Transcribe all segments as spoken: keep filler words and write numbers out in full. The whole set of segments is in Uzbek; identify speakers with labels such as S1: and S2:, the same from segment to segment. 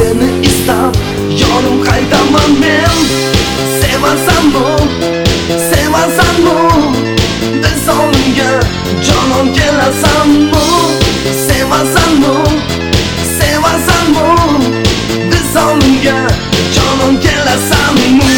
S1: seni istab yorim qaytaman men. Sevasanmi, sevasanmi, visolimga jonon kelasanmi? Sevasanmi, sevasanmi, visolimga jonon kelasanmi?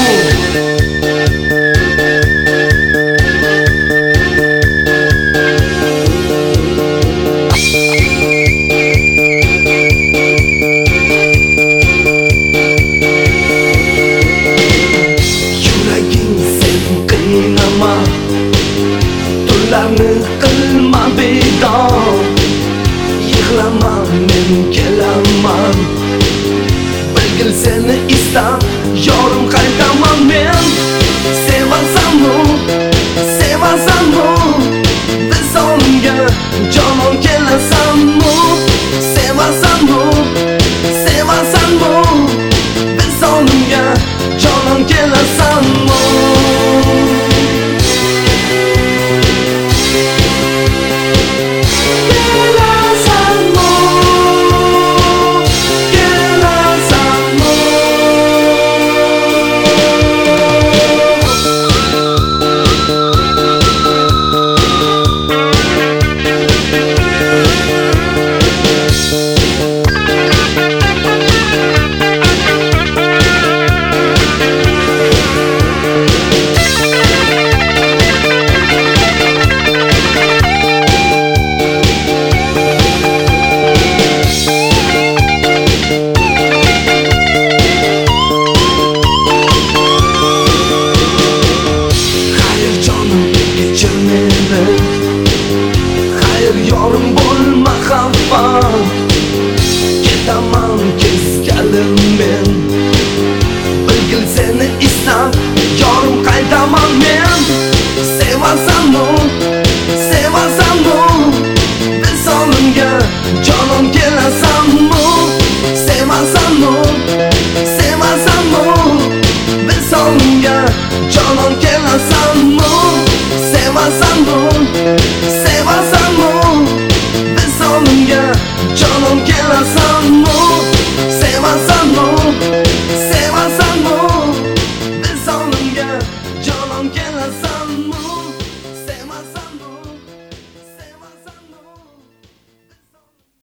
S1: Tunlarni qilma bedor, yig'lama men kelaman. Bilgil seni istab yorim qaytaman men. Sevasanmi, sevasanmi, visolimga jonon kelasanmi? Sevasanmi, sevasanmi, visolimga jonon kelasanmi? Yorim bo'lma xafa, ketaman keskalim men. Bilgil seni istab yorim qaytaman men. Sevasanmi, sevasanmi, visolimga jonon kelasanmi? Sevasanmi, sevasanmi, visolimga jonon kelasanmi? Sevasanmi, sevasanmi, visolimga jonon kelasanmi? Sevasanmi, sevasanmi, visolimga jonon kelasanmi?